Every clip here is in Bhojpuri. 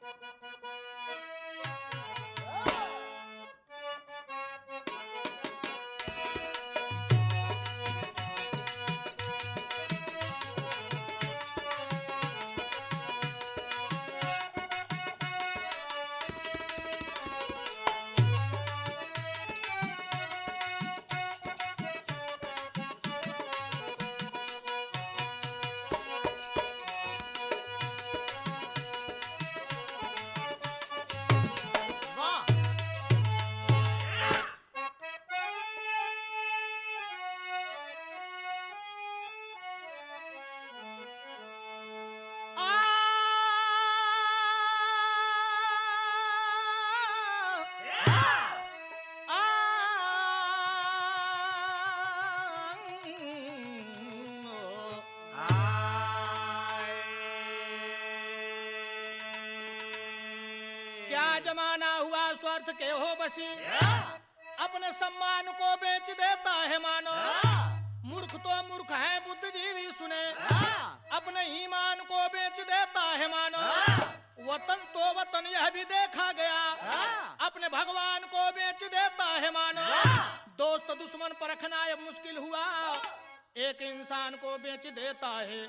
क्या जमाना हुआ स्वार्थ के हो बसी, अपने सम्मान को बेच देता है मानो। मूर्ख तो मूर्ख है बुद्धिजीवी सुने, अपने ईमान को बेच देता है मानो। वतन तो वतन यह भी देखा गया, अपने भगवान को बेच देता है मानो। दोस्त दुश्मन परखना अब मुश्किल हुआ, एक इंसान को बेच देता है।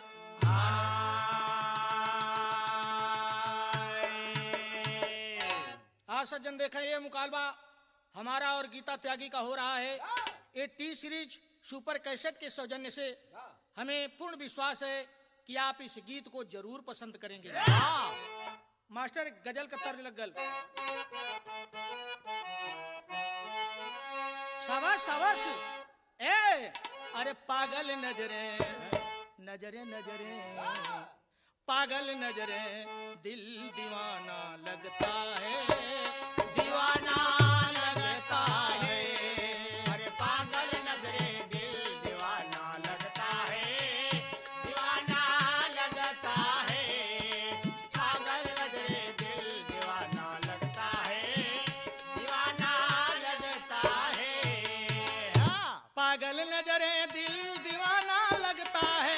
आज सज्जन देखें, ये मुकालबा हमारा और गीता त्यागी का हो रहा है। ये टी सीरीज सुपर कैसेट के सौजन्य से हमें पूर्ण विश्वास है कि आप इस गीत को जरूर पसंद करेंगे। मास्टर गजल का तर्ज लग गल। शाबाश शाबाश। ए अरे पागल नजरे नजरे नजरे, पागल नजरे दिल दीवाना लगता है, दीवाना लगता है। अरे पागल नजरे दिल दीवाना लगता है, दीवाना लगता है। पागल नजरे दिल दीवाना लगता है, दीवाना लगता है। पागल नजरे दिल दीवाना लगता है।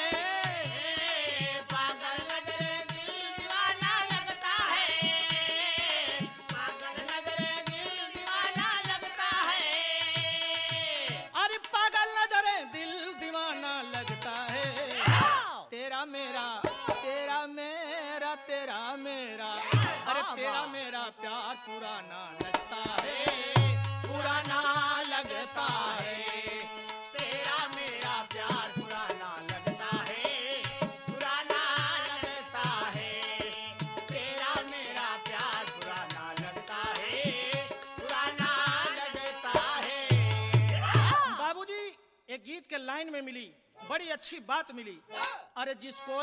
तेरा मेरा प्यार पुराना लगता है, पुराना लगता है। तेरा मेरा प्यार पुराना लगता है, पुराना लगता है। तेरा मेरा प्यार पुराना लगता है, पुराना लगता है। बाबूजी एक गीत के लाइन में मिली, बड़ी अच्छी बात मिली। अरे जिसको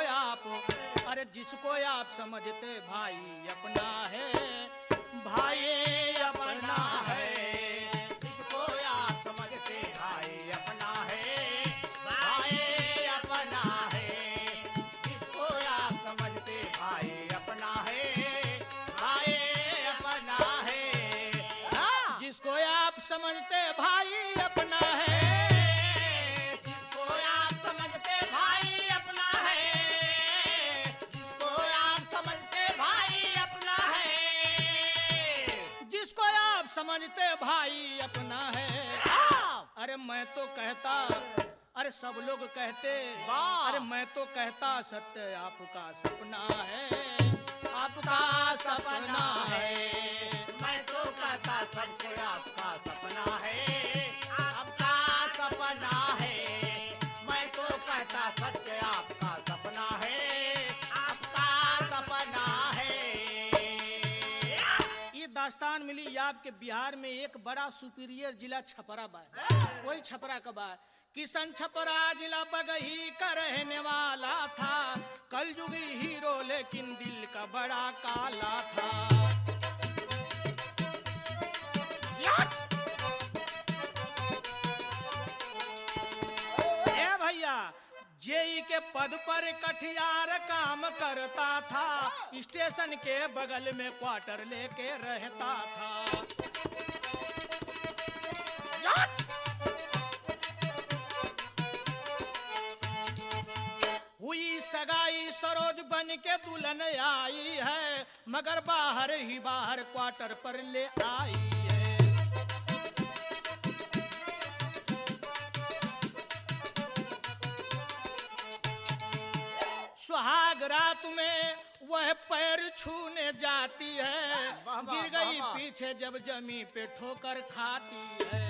आप समझते भाई अपना है, भाई अपना है। जिसको आप समझते भाई अपना है, भाई अपना है। जिसको आप समझते भाई अपना है, भाई अपना है। जिसको आप समझते भाई अपना है, समझते भाई अपना है। अरे मैं तो कहता, अरे सब लोग कहते, अरे मैं तो कहता सत्य आपका सपना है, आपका सपना है। मैं तो कहता सत्य आपका सपना है, आपका सपना है। मैं तो कहता सत्य आपका सपना है, आपका सपना है। दास्तान मिली आपके बिहार में एक बड़ा सुपीरियर जिला छपरा बा। वही छपरा का बा। किशन छपरा जिला बगही का रहने वाला था, कलयुगी हीरो लेकिन दिल का बड़ा काला था। ए भैया, जेई के पद पर कटियार काम करता था, स्टेशन के बगल में क्वार्टर लेके रहता था। हुई सगाई सरोज बन के दुल्हन आई है, मगर बाहर ही बाहर क्वार्टर पर ले आई है। सुहाग रात में वह पैर छूने जाती है, गिर गई पीछे जब जमी पे ठोकर खाती है।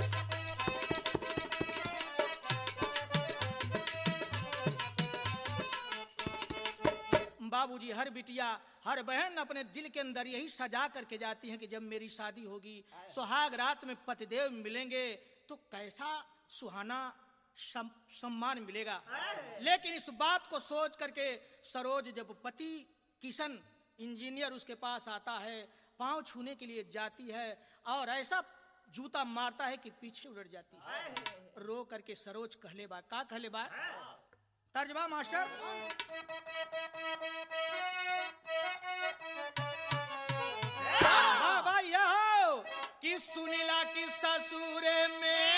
बाबूजी, हर बिटिया हर बहन अपने दिल के अंदर यही सजा करके जाती है कि जब मेरी शादी होगी, सुहाग रात में पतिदेव मिलेंगे तो कैसा सुहाना सम्मान मिलेगा। लेकिन इस बात को सोच करके सरोज जब पति किशन इंजीनियर उसके पास आता है, पांव छूने के लिए जाती है और ऐसा जूता मारता है कि पीछे उलट जाती है। रो करके सरोज कहले बा, का कहले बा? तर्जमा मास्टर। हाँ भाई हो कि सुनीला की ससुर में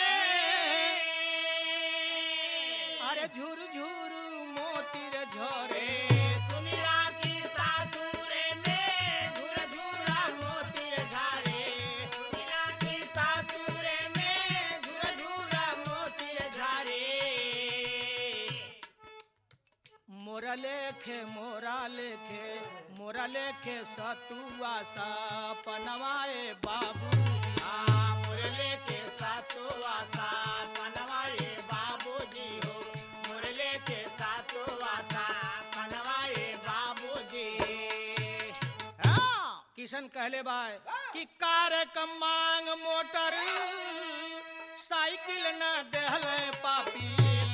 अरे झुर झुर मोती रे झरे। सुनीला की सासुर में झुर झुर मोती रे झरे। सुनीला की सासुर में झुर झुर मोती रे झरे। मोरा लेखे सतुआ सपनवाए बाबू। मुरले के सातुआ सपनवाए बाबूजी हो। मुरले के सातुआ सपनवाए बाबूजी। किशन कहले बाय कि कार का मांग मोटर साइकिल न देहले पापी।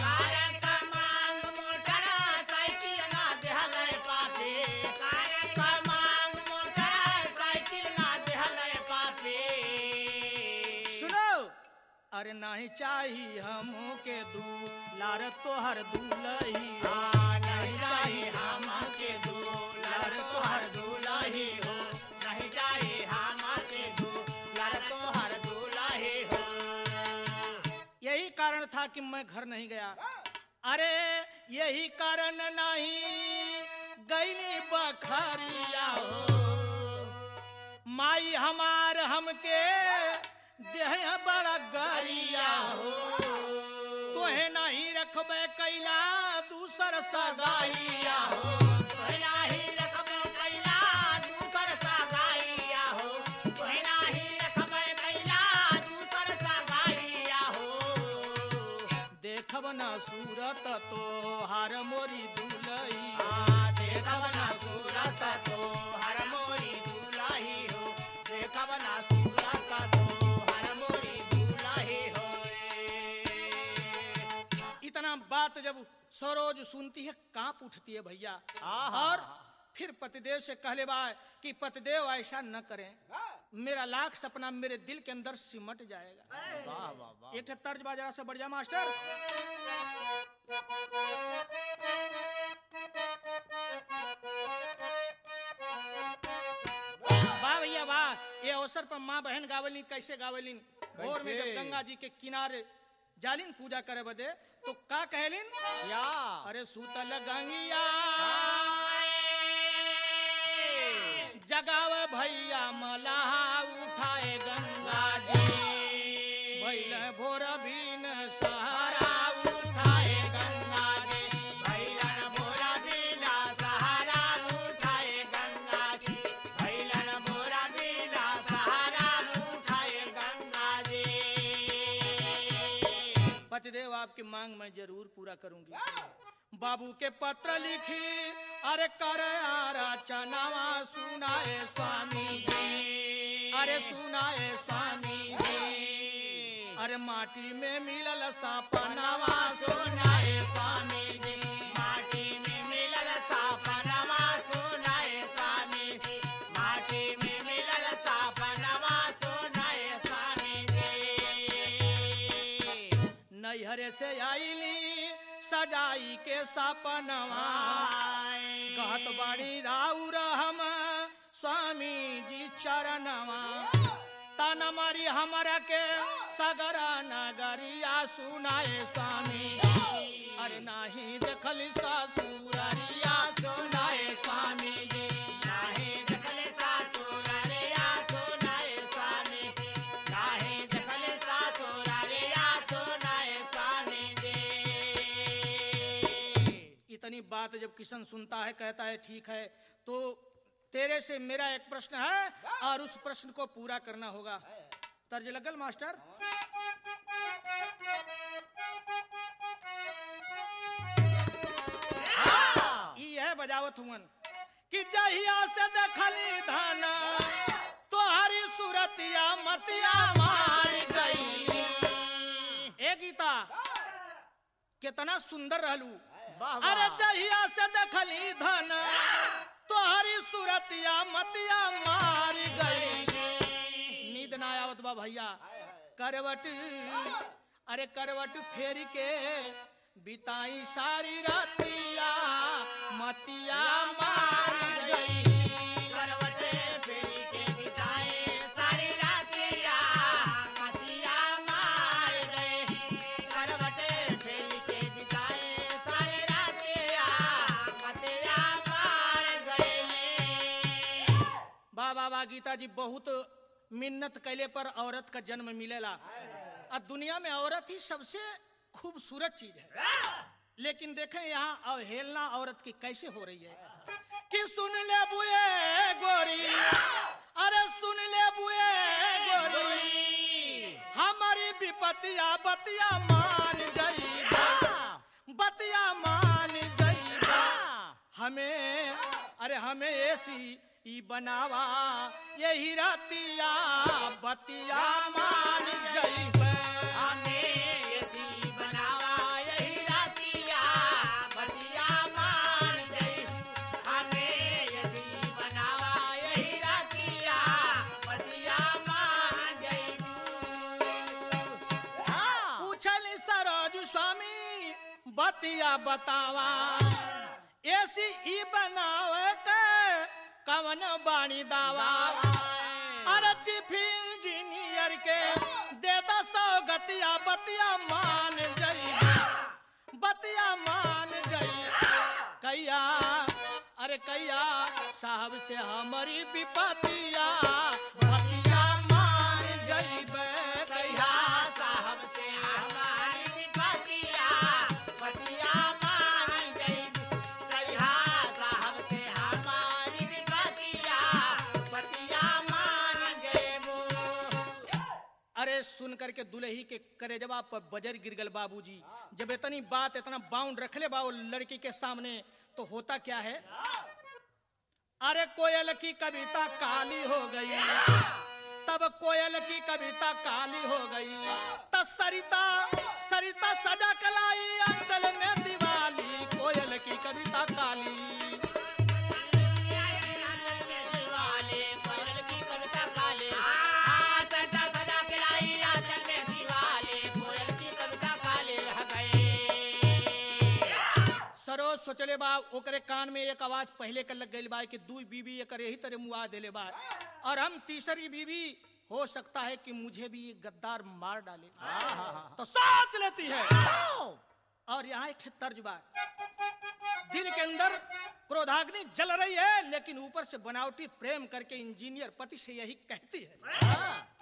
अरे नहीं चाहिए हमो के दूलार तोहर दूलही। नहीं चाहिए हम के दूलार तोहर दूलही हो। नहीं चाहिए हम के दूलार तोहर दूलही हो। यही कारण था कि मैं घर नहीं गया। अरे यही कारण नहीं गईली बखरिया हो। माई हमार हमके देह बड़ा गरिया हो। तोहे नहीं रखबे कैला दूसर सगाइया हो। तोहे नहीं रखबे कैला दूसर सगाइया हो। तोहे नहीं रखबे कैला दूसर सगाइया हो। देखब न सूरत तोहार मोरी दुलही। देखब न सूरत तोहार मोरी दुलही हो। देखब न सूरत तोहार मोरी दुलही हो। इतना बात जब सरोज सुनती है कांप उठती है भैया। और फिर पतिदेव से कहले बा कि पतिदेव ऐसा न करें, मेरा लाख सपना मेरे दिल के अंदर सिमट जाएगा। वाह वाह वाह। एक तर्ज बाजरा से बढ़ जा मास्टर। वाह भैया वाह। ये अवसर पर माँ बहन गावलिन, कैसे गावलिन? भोर में जब गंगा जी के किनारे जालिन पूजा करे बदे तो का कहलिन? या अरे सूतल गंगिया जगावे भैया मलाहा उठाए गंगा जी। भैल भोर भीन सहारा उठाए गंगा जी। भैलन भोरा बिना सहारा उठाए गंगा जी। भैलन भोरा बिना सहारा उठाए गंगा जी। पतिदेव आपकी मांग मैं जरूर पूरा करूंगी। बाबू के पत्र लिखी अरे करे आरा चनावा सुनाए स्वामी जी। अरे सुनाए स्वामी जी। अरे माटी में मिलल सपनावा सुनाए स्वामी जी। माटी में मिलल सपनावा सुनाए स्वामी जी। माटी में मिलल सपनावा सुनाए स्वामी जी। नैहरे से आईली सजाई के सपनवा कहत बाड़ी राउर हम स्वामी जी चरणवा। ताना मारी हमरा के सगरा नगरिया सुनाए स्वामी। अरे नाही देखली ससुररिया सुनाए स्वामी जी। नाही बात जब किशन सुनता है कहता है ठीक है, तो तेरे से मेरा एक प्रश्न है और उस प्रश्न को पूरा करना होगा। तर्ज लगल मास्टर। है बजावत हुवन कि जहिया से देखली धाना तोहरी सूरतिया मतिया मार गई। ए गीता कितना सुंदर रहलू। अरे जहिया से देखली धाना तोहरी सूरतिया मतिया मार गई। नींद ना आवत बा भैया। करवट अरे करवट फेर के बिताई सारी रातिया मतिया मार गई। करवट फेर के बिताई सारी रातिया मतिया मार गई। करवट फेर के बिताई सारी रातिया मतिया मार गई। वाह वाह वाह गीता जी, बहुत मिन्नत कैले पर औरत का जन्म मिलेला। और दुनिया में औरत ही सबसे खूबसूरत चीज है। लेकिन देखें यहाँ अवहेलना औरत की कैसे हो रही है कि सुन ले बुए गोरी, अरे सुन ले बुए गोरी, हमारी विपतिया बतिया मान जाइबा, बतिया मान जाइबा। हमें अरे हमें ऐसी ई बनावा यही रातिया बतिया मान जाइबा। बतिया बतावा ऐसी ई बनावे के कवन बाणी दावा। अरे चीफ इंजीनियर के देता सौगतिया बतिया मान गई, बतिया मान गई। कैया अरे कैया साहब से हमारी विपतिया बतिया मान गई। कैया साहब से हमारी विपतिया बतिया मान गई। कैया साहब से हमारी विपतिया बतिया मान गई। अरे सुन करके दुल्ही के करेजवा पर बजर गिर गल बाबूजी। जब इतनी बात इतना बाउंड रख ले बा लड़की के सामने तो होता क्या है। अरे कोयल की कविता काली हो गई, तब कोयल की कविता काली हो गई। तब सरिता सरिता सजा कलाई अंचल में दिवाली, कोयल की कविता काली। सरोज सोचले बा ओकरे कान में एक आवाज पहले कर लग गई बा कि दू बीबी एक यही तरह मुआ देले बा और हम तीसरी बीबी हो सकता है कि मुझे भी ये गद्दार मार डाले। तो सोच लेती है। और यहाँ एक तर्ज बा, दिल के अंदर क्रोधाग्नि जल रही है लेकिन ऊपर से बनावटी प्रेम करके इंजीनियर पति से यही कहती है।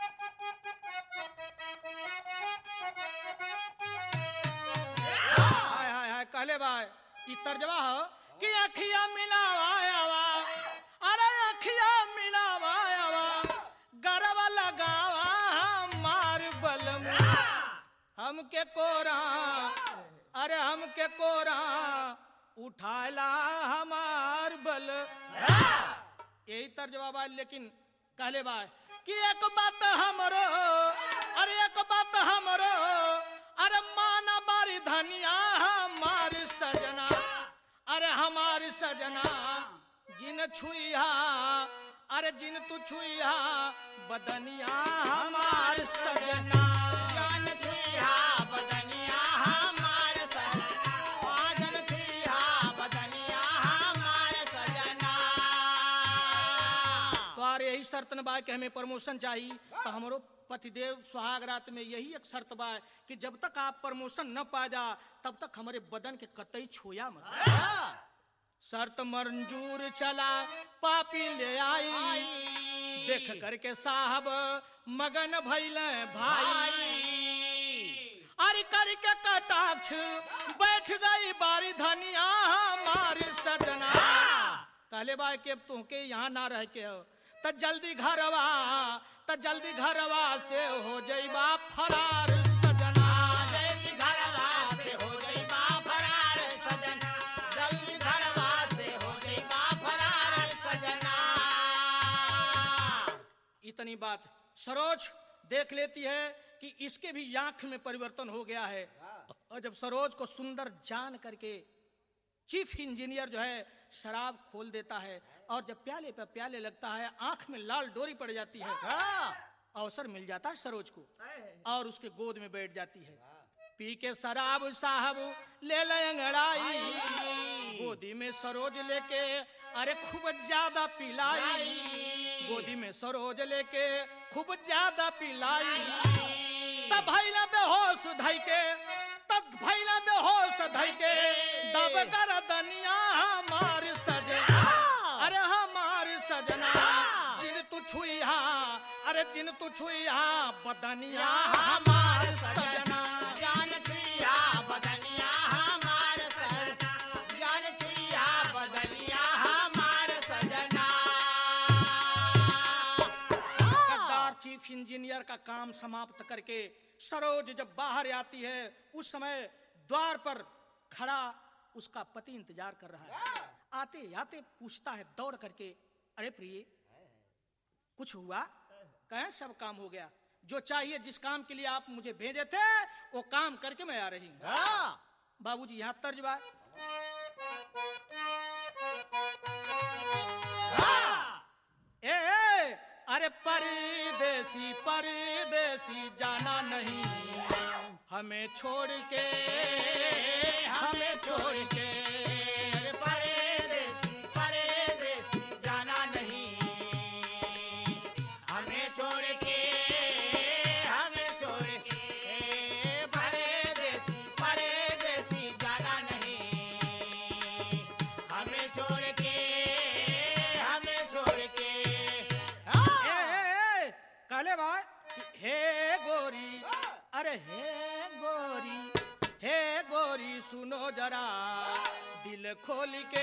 हाय हाय हाय कहले बा ई तर्जवा हो कि अखिया मिलावा, अरे अखिया मिलावा, गरबा लगावा हमार बलम, हमके कोरा अरे हमके कोरा उठाला हमार बल। यही तर्जवा बा। लेकिन कहले बा कि एक बात हमरो, अरे एक बात हमरो, अरे माना बारी धनिया हमार सजना, अरे हमार सजना जिन छुइया, अरे जिन तू छुइया बदनिया हमार सजना। जान छुइया बदनिया हमार सजना, जान छुइया बदनिया हमार सजना। तो यार यही शर्त न बा कि हमें प्रमोशन चाहिए। तो हमारो पतिदेव सुहाग रात में यही एक शर्त बा कि जब तक आप प्रमोशन न पा जा तब तक हमारे बदन के कतई छुया मत। शर्त मंजूर चला पापी ले आई, देख करके साहब मगन भइले भाई। अरे करी करी के कटाक्ष बैठ गई बारी धनिया हमारी सजना। कहले बा के अब तुमके यहाँ ना रह के हो त जल्दी घरवा से हो जइबा फरार सजना। जल्दी घरवा से हो जइबा फरार सजना, जल्दी घरवा से हो जइबा फरार सजना। इतनी बात सरोज देख लेती है कि इसके भी आंख में परिवर्तन हो गया है। और जब सरोज को सुंदर जान करके चीफ इंजीनियर जो है शराब खोल देता है और जब प्याले पर प्याले लगता है, आंख में लाल डोरी पड़ जाती है। अवसर मिल जाता है सरोज को और उसके गोद में बैठ जाती है। पी के शराब साहब ले अंगड़ाई, गोदी में सरोज लेके अरे खूब ज्यादा पिलाई, गोदी में सरोज लेके खूब ज्यादा पिलाई। तब भैला बेहोश धई के दब कर दनिया हमार सजना। अरे हमार सजना जिन तू छुइहा बदनिया हमार सजना। जान छुइहा बदनिया हमार सजना, जान छुइहा बदनिया हमार सजना। गद्दार चीफ इंजीनियर का काम समाप्त करके सरोज जब बाहर आती है, उस समय द्वार पर खड़ा उसका पति इंतजार कर रहा है। आते आते पूछता है दौड़ करके, अरे प्रिय कुछ हुआ? कहें सब काम हो गया, जो चाहिए जिस काम के लिए आप मुझे भेजे थे वो काम करके मैं आ रही हूँ। बाबूजी यहाँ तर्ज बा। अरे परदेसी परदेसी जाना नहीं, हमें छोड़ के अरे परदेसी परदेसी जाना नहीं, हमें छोड़ के परदेसी परदेसी जाना नहीं, हमें छोड़ के कहले भाई हे गोरी, अरे हे गोरी सुनो जरा दिल खोल के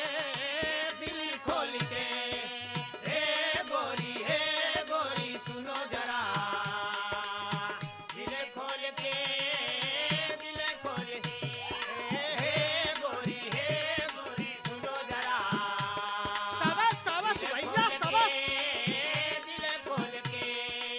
हे गोरी सुनो जरा दिल खोल के हे गोरी सुनो जरा शाबाश भैया शाबाश। दिल खोल के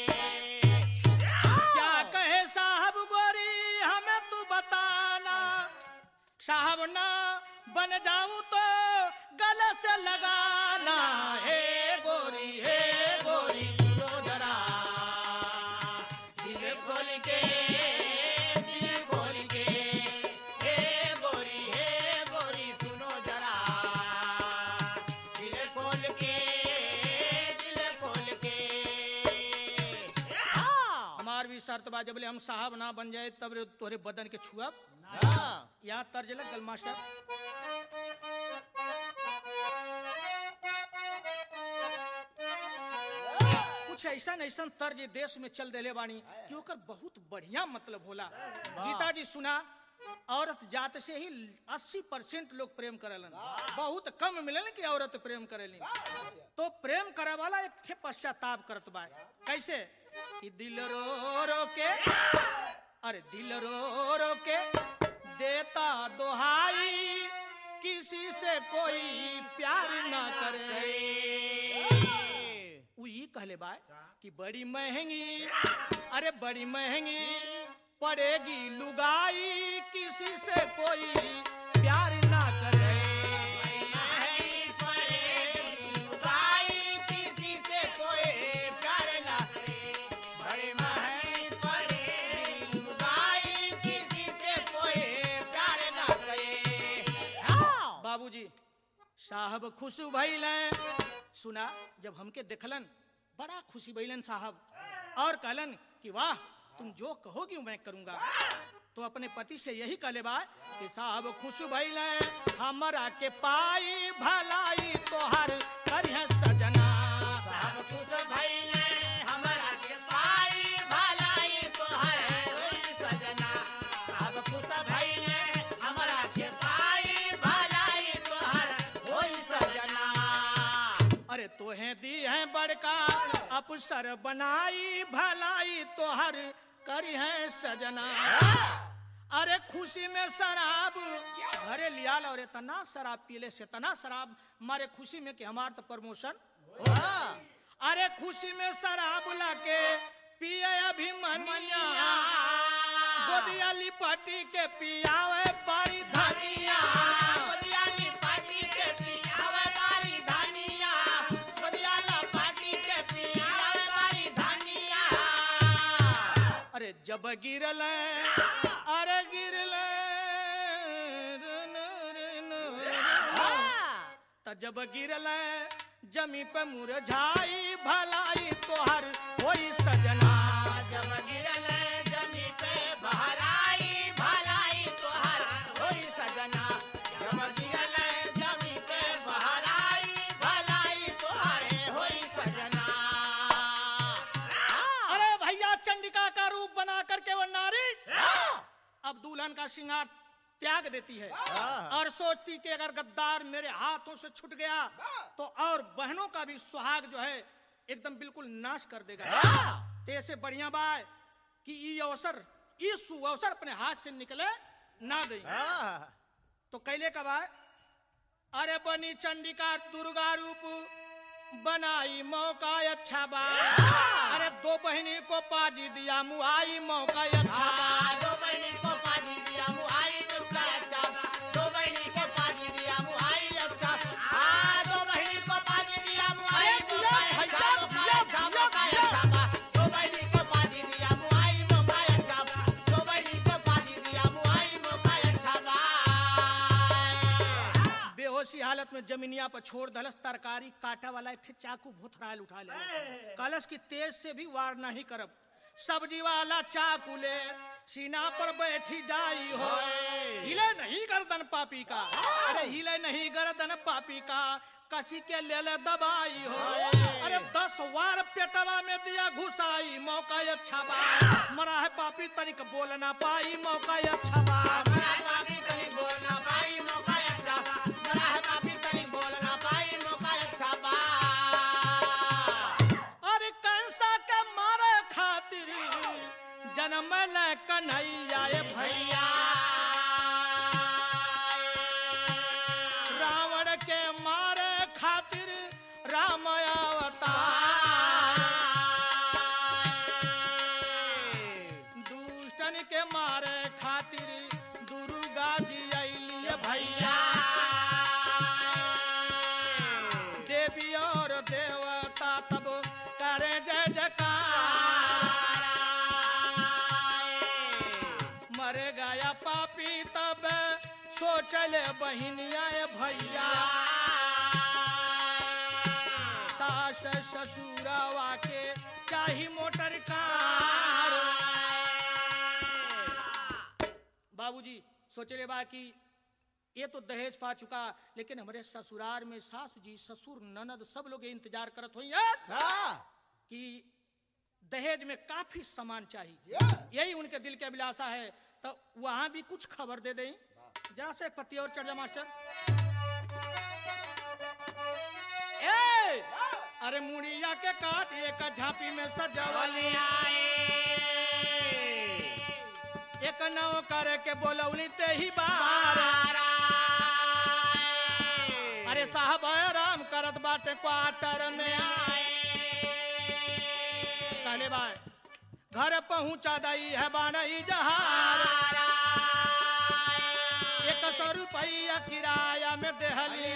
क्या कहे साहब गोरी हमें तू बताना, साहब ना बन जाऊं तो गले से लगाना। हे गोरी सुनो जरा दिल खोल के हे गोरी सुनो जरा दिल खोल के हमार भी शर्त बा जब ले हम साहब ना बन जाए तब रे तोरे बदन के छुअब। यहाँ तर्ज लग गल मास्टर। कुछ ऐसा तर्ज देश में चल देले बानी कि ओकर बहुत बढ़िया मतलब होला। गीता जी सुना, औरत जात से ही 80% लोग प्रेम करेलन, बहुत कम मिलन कि औरत प्रेम करेली। तो प्रेम करे वाला एक ठे पश्चाताप करत बा। कैसे कि दिल रो रो के देता दोहाई, किसी से कोई प्यार ना करे। ये कहले बा कि बड़ी महंगी पड़ेगी लुगाई, किसी से कोई प्यार ना करे। बाबूजी साहब खुश भइले, सुना जब हमके देखलन बड़ा खुशी भइलन साहब और कहलन कि वाह तुम जो कहोगी मैं करूंगा। तो अपने पति से यही कहले बा कि साहब खुश भइले हमरा के पाई भलाई तोहर करिह सजना। साहब खुश भइले हमरा के पाई भलाई तोहर सजना। अरे तोहे दी है बड़का अफसर बनाई भलाई तोहर करी है सजना। अरे खुशी में शराब घरे लिया और इतना शराब पीले से तना शराब मारे खुशी में कि हमार तो प्रमोशन हो। अरे खुशी में शराब लाके पिए अभिमनिया गोदिया लिपटी के पियावे बारी धनिया। गोदिया लिपटी के पियावे बारी धनिया। गोदिया लिपटी के पियावे बारी धनिया। अरे जब गिरल अरे गिरल त जब गिरल जमी पे मुरझाई भलाई तोहर होई सजना। जब गिरल जमी पे बहराई भलाई तोहर होई सजना। जब गिरल जमी पे बहराई भलाई तोहर होई सजना। अरे भैया चंडिका का रूप बना करके वो नारी अब दुल्हन का श्रृंगार त्याग देती है और सोचती कि अगर गद्दार मेरे हाथों से छूट गया तो और बहनों का भी सुहाग जो है एकदम बिल्कुल नाश कर देगा। तो ऐसे बढ़िया बात कि ये अवसर ये सुअवसर अपने हाथ से निकले ना दे। तो कैले का बात अरे बनी चंडिका दुर्गा रूप बनाई मौका अच्छा बा। अरे दो बहनी को पाजी दिया मुआई मौका अच्छा बा। दो बहनी को पाजी दिया मुआई मौका अच्छा बा। दो बहनी को पाजी दिया मुआई अच्छा। हाँ दो बहनी को पाजी दिया मुआई मौका अच्छा बा। दो बहनी को पाजी दिया मुआई मौका अच्छा बा। दो बहनी को पाजी दिया मुआई मौका अच्छा बा। बेहोशी हालत में जमीनिया पर छोड़ दलस तरकारी काटा वाला एक चाकू भुथरायल उठा ले कलश की तेज से भी वार नहीं करब। सब्जी वाला चाकू ले सीना पर बैठी जाई हो। हिले नहीं गर्दन पापी का। अरे हिले नहीं गर्दन पापी का कसी के ले ले दबाई हो। अरे 10 वार पेटवा में दिया घुसाई मौका अच्छा बा। मरा है पापी तनिक बोल ना पाई मौका अच्छा बा। मरा है पापी तनिक बोल ना पाई मौका अच्छा बा। मरा है पापी तनिक बोल ना पाई मौका अच्छा बा। अरे कंसा के मारे खातिर जन्म ले कन्हैया भैया। रावण के मारे खातिर राम अवतार। दुष्टन के मारे खातिर दुर्गा जी अइली भैया। देवी और देवता तब करे जय जयकार। मर गया पापी तब सोचले बहिनिया भैया। सास ससुरवा के चाही मोटर कार। बाबूजी सोचले बा कि ये तो दहेज पा चुका लेकिन हमारे ससुराल में सासू जी ससुर ननद सब लोग इंतजार करत होइए कि दहेज में काफी सामान चाहिए। यही उनके दिल की अभिलाषा है। तो वहां भी कुछ खबर दे दें जरा से पत्ती और चढ़ जा मास्टर। अरे मुड़िया के काट एक झांपी में सजावली एक नौ करे के बोलौली ते ही बार। अरे साहब आराम करत बाटे क्वार्टर में। कहले बाय घर पहुंचा दई है बानई जहार। 100 रुपया किराया में देहली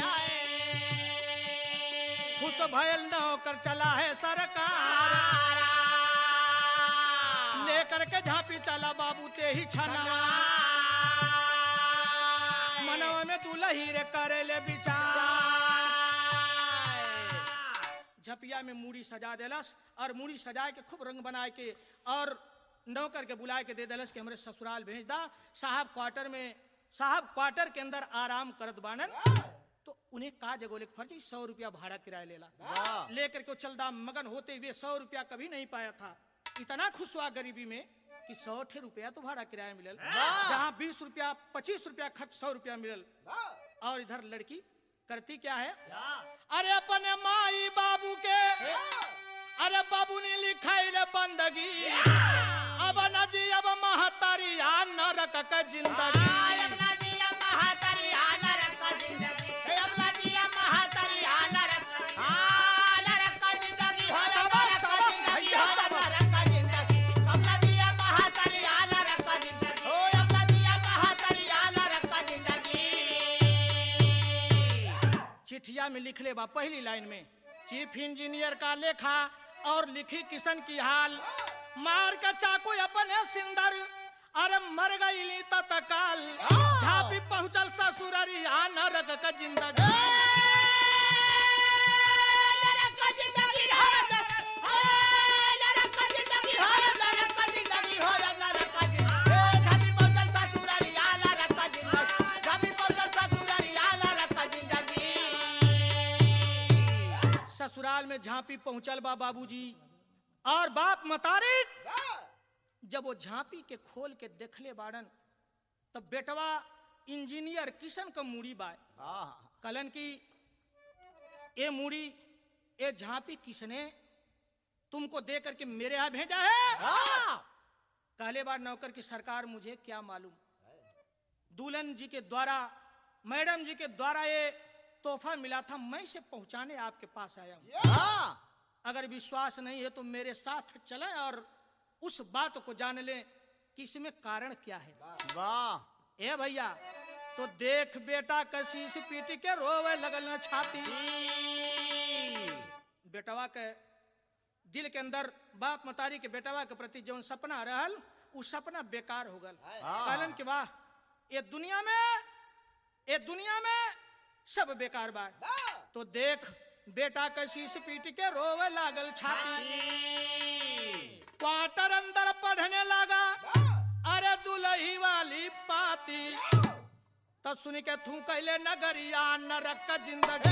खुश भयल नौकर चला है सरकार। लेकर के झांपी चला बाबू ते ही छना। मनवा में दुलही रे करे ले विचार। झपिया में मूड़ी सजा देलस और मूड़ी सजा के खूब रंग बनाए के और नौकर के बुलाए के दे देलस के हमरे ससुराल भेज दा। साहब क्वार्टर के अंदर आराम करत बानन। तो उन्हें का जगह लेकर फर्जी 100 रुपया भाड़ा किराया लेला। लेकर के चलदा मगन होते हुए 100 रुपया कभी नहीं पाया था। इतना खुश हुआ गरीबी में कि 100 रुपया तो भाड़ा किराया मिलल। जहाँ 20 रुपया 25 रुपया खर्च 100 रुपया मिलल। और इधर लड़की करती क्या है? अरे अपने माई बाबू के अरे बाबू ने लिखाई ले बंदगी, अब नजी अब महतरिया नरक का जिंदगी। चिट्ठिया में लिख ले बा पहली लाइन में, चीफ इंजीनियर का लेखा और लिखी किशन की हाल, मार का चाकू अपने सिंदर अरे मर गई तत्काल, झापी पहुंचल ससुररिया नरक का जिंदगी। ससुराल में झांपी पहुंचल बा बाबूजी और बाप मतारी जब वो झांपी के खोल के देखले बाड़न तब बेटवा इंजीनियर किशन का मूड़ी बाय कलन की ए मूड़ी ए झांपी किसने तुमको दे करके मेरे यहाँ भेजा है? पहले बार नौकर की सरकार मुझे क्या मालूम, दुल्हन जी के द्वारा मैडम जी के द्वारा ये तोहफा मिला था, मैं इसे पहुंचाने आपके पास आया हूं। अगर विश्वास नहीं है तो मेरे साथ चलें और उस बात को जान लें कि इसमें कारण क्या है। वाह ए भैया, तो देख बेटा कशीस पीटी के रोवे लगल न छाती, बेटवा के दिल के अंदर बाप मतारी के बेटवा के प्रति जो सपना रहल उ सपना बेकार हो गल। कहलन कि वाह ये दुनिया में सब बेकार बा। तो देख बेटा कशीस पीट के रोवे लागल छाती, क्वार्टर अंदर पढ़ने लगा अरे दुलही वाली पाती, तो सुन के थू कैले नगरिया नरक का जिंदगी।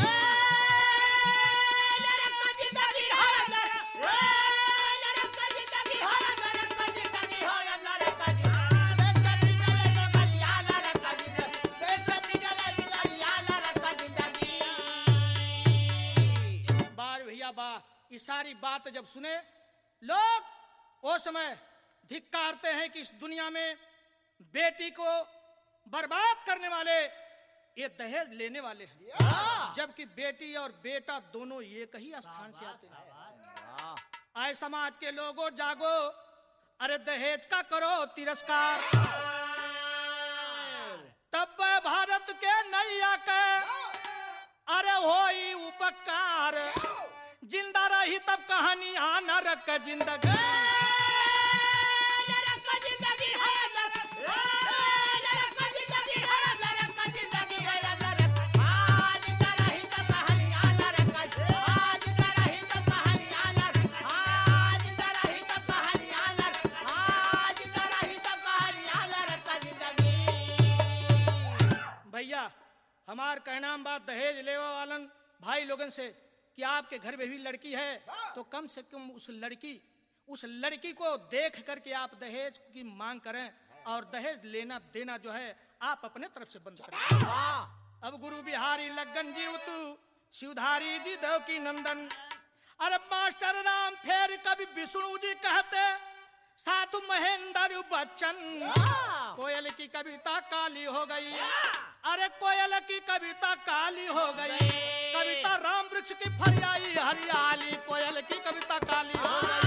ये सारी बात जब सुने लोग वो समय धिक्कारते हैं कि इस दुनिया में बेटी को बर्बाद करने वाले ये दहेज लेने वाले हैं, जबकि बेटी और बेटा दोनों एक ही स्थान से आते हैं। आए समाज के लोगों जागो, अरे दहेज का करो तिरस्कार, तब भारत के नैया के अरे होई उपकार, जिंदा रही तब कहानी नरक जिंदगी। भैया हमार कहना बात दहेज लेवा वालन भाई लोगन से कि आपके घर में भी लड़की है तो कम से कम उस लड़की को देख करके आप दहेज की मांग करें और दहेज लेना देना जो है आप अपने तरफ से बंद करें। अब गुरु बिहारी लगन जी उतु शिवधारी जी देवकी नंदन, अरे मास्टर राम फेर कभी विष्णु जी कहते साधु महेंद्र बच्चन, कोयल की कविता काली हो गई, अरे कोयल की कविता काली हो गई, कविता राम वृक्ष की फरियाई हरियाली, कोयल की कविता काली हो गई।